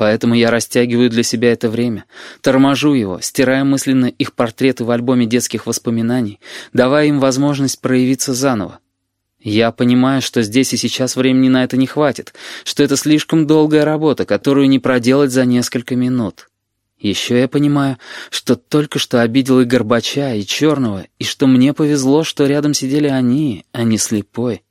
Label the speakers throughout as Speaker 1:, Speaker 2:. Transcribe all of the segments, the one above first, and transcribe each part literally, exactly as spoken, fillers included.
Speaker 1: Поэтому я растягиваю для себя это время, торможу его, стирая мысленно их портреты в альбоме детских воспоминаний, давая им возможность проявиться заново. Я понимаю, что здесь и сейчас времени на это не хватит, что это слишком долгая работа, которую не проделать за несколько минут. Еще я понимаю, что только что обидел и Горбача, и Черного, и что мне повезло, что рядом сидели они, а не Слепой.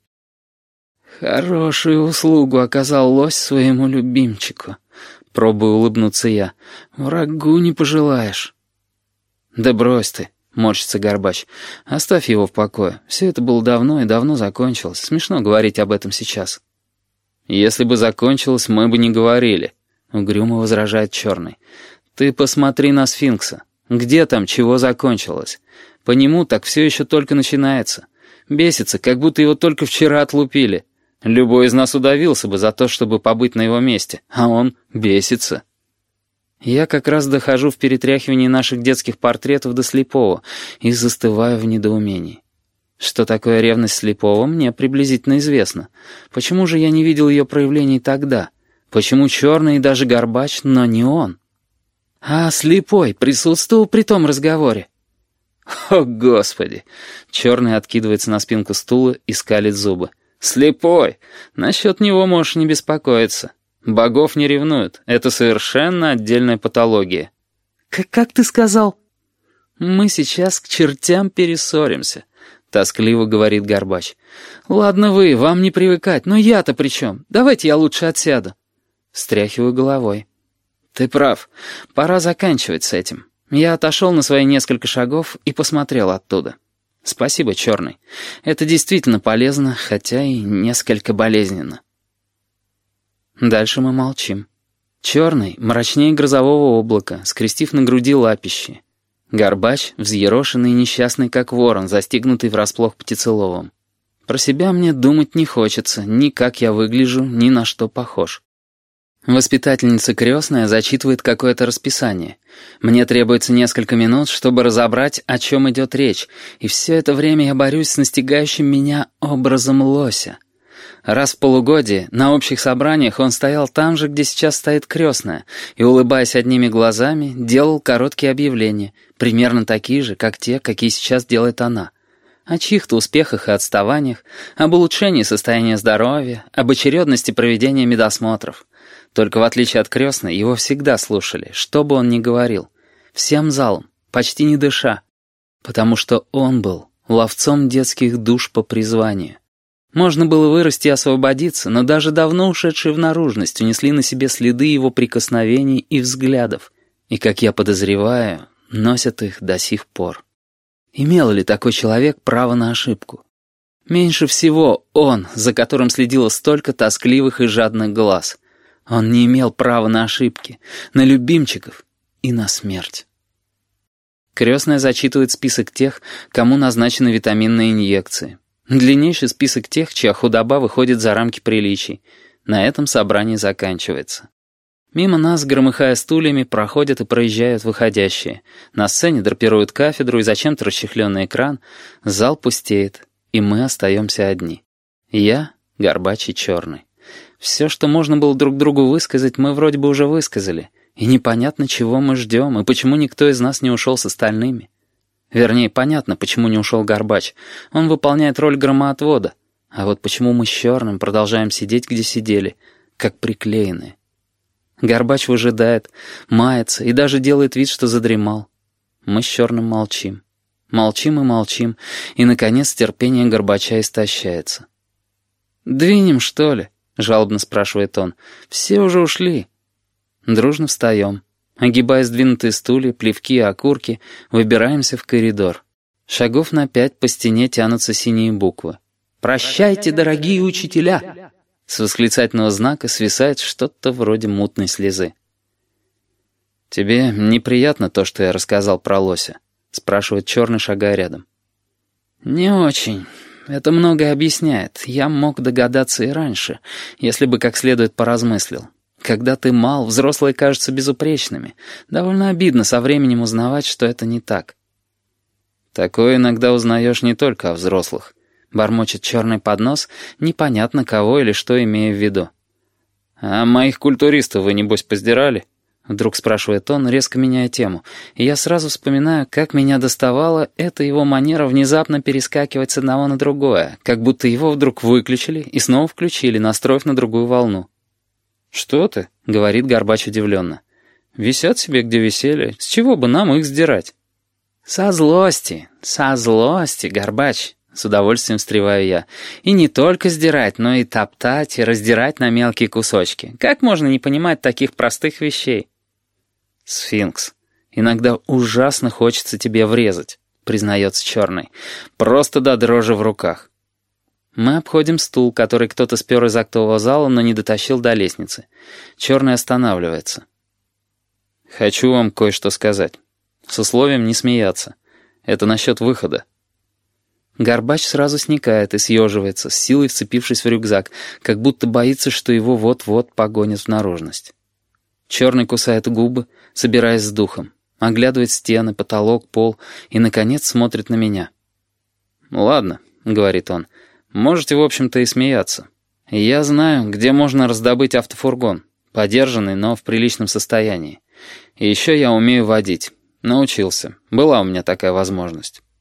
Speaker 1: Хорошую услугу оказал лось своему любимчику. Пробую улыбнуться я. Врагу не пожелаешь. Да брось ты, морщится Горбач. Оставь его в покое. Все это было давно и давно закончилось. Смешно говорить об этом сейчас. Если бы закончилось, мы бы не говорили, угрюмо возражает Черный. Ты посмотри на сфинкса. Где там чего закончилось? По нему так все еще только начинается. Бесится, как будто его только вчера отлупили. Любой из нас удавился бы за то, чтобы побыть на его месте, а он бесится. Я как раз дохожу в перетряхивании наших детских портретов до Слепого и застываю в недоумении. Что такое ревность Слепого, мне приблизительно известно. Почему же я не видел ее проявлений тогда? Почему Черный и даже Горбач, но не он? А Слепой присутствовал при том разговоре? О, Господи! Черный откидывается на спинку стула и скалит зубы. Слепой! Насчет него можешь не беспокоиться. Богов не ревнуют. Это совершенно отдельная патология. Как, как ты сказал? Мы сейчас к чертям перессоримся, тоскливо говорит Горбач. Ладно вы, вам не привыкать, но я-то при чем? Давайте я лучше отсяду. Встряхиваю головой. Ты прав. Пора заканчивать с этим. Я отошел на свои несколько шагов и посмотрел оттуда. Спасибо, Черный. Это действительно полезно, хотя и несколько болезненно. Дальше мы молчим. Черный, мрачнее грозового облака, скрестив на груди лапищи. Горбач, взъерошенный и несчастный, как ворон, застигнутый врасплох птицеловом. Про себя мне думать не хочется, ни как я выгляжу, ни на что похож. Воспитательница крестная зачитывает какое-то расписание. Мне требуется несколько минут, чтобы разобрать, о чем идет речь, и все это время я борюсь с настигающим меня образом лося. Раз в полугодие на общих собраниях он стоял там же, где сейчас стоит крестная, и, улыбаясь одними глазами, делал короткие объявления, примерно такие же, как те, какие сейчас делает она. О чьих-то успехах и отставаниях, об улучшении состояния здоровья, об очередности проведения медосмотров. Только в отличие от крестной, его всегда слушали, что бы он ни говорил. Всем залом, почти не дыша. Потому что он был ловцом детских душ по призванию. Можно было вырасти и освободиться, но даже давно ушедшие в наружность унесли на себе следы его прикосновений и взглядов. И, как я подозреваю, носят их до сих пор. Имел ли такой человек право на ошибку? Меньше всего он, за которым следило столько тоскливых и жадных глаз. Он не имел права на ошибки, на любимчиков и на смерть. Крестная зачитывает список тех, кому назначены витаминные инъекции. Длиннейший список тех, чья худоба выходит за рамки приличий. На этом собрание заканчивается. Мимо нас, громыхая стульями, проходят и проезжают выходящие. На сцене драпируют кафедру и зачем-то расчехленный экран. Зал пустеет, и мы остаемся одни. Я, Горбач и Черный. Все, что можно было друг другу высказать, мы вроде бы уже высказали. И непонятно, чего мы ждем, и почему никто из нас не ушел с остальными. Вернее, понятно, почему не ушел Горбач. Он выполняет роль громоотвода. А вот почему мы с Черным продолжаем сидеть, где сидели, как приклеенные. Горбач выжидает, мается и даже делает вид, что задремал. Мы с Черным молчим. Молчим и молчим, и, наконец, терпение Горбача истощается. «Двинем, что ли?» — жалобно спрашивает он. «Все уже ушли». Дружно встаем. Огибая сдвинутые стулья, плевки и окурки, выбираемся в коридор. Шагов на пять по стене тянутся синие буквы. «Прощайте, дорогие учителя!» С восклицательного знака свисает что-то вроде мутной слезы. «Тебе неприятно то, что я рассказал про лося?» — спрашивает Черный, шагая рядом. «Не очень. Это многое объясняет. Я мог догадаться и раньше, если бы как следует поразмыслил. Когда ты мал, взрослые кажутся безупречными. Довольно обидно со временем узнавать, что это не так». «Такое иногда узнаешь не только о взрослых», — бормочет Черный под нос, непонятно кого или что имея в виду. «А моих культуристов вы, небось, поздирали?» Вдруг спрашивает он, резко меняя тему. И я сразу вспоминаю, как меня доставала эта его манера внезапно перескакивать с одного на другое, как будто его вдруг выключили и снова включили, настроив на другую волну. «Что ты?» — говорит Горбач удивленно. «Висят себе, где висели. С чего бы нам их сдирать?» «Со злости, со злости, Горбач», — с удовольствием встреваю я. «И не только сдирать, но и топтать, и раздирать на мелкие кусочки. Как можно не понимать таких простых вещей?» «Сфинкс, иногда ужасно хочется тебе врезать», — признается Черный. «Просто до дрожи в руках». Мы обходим стул, который кто-то спер из актового зала, но не дотащил до лестницы. Черный останавливается. «Хочу вам кое-что сказать. С условием не смеяться. Это насчет выхода». Горбач сразу сникает и съеживается, с силой вцепившись в рюкзак, как будто боится, что его вот-вот погонят в наружность. Черный кусает губы, собираясь с духом, оглядывает стены, потолок, пол и, наконец, смотрит на меня. «Ладно», — говорит он, — «можете, в общем-то, и смеяться. Я знаю, где можно раздобыть автофургон, подержанный, но в приличном состоянии. И еще я умею водить. Научился. Была у меня такая возможность.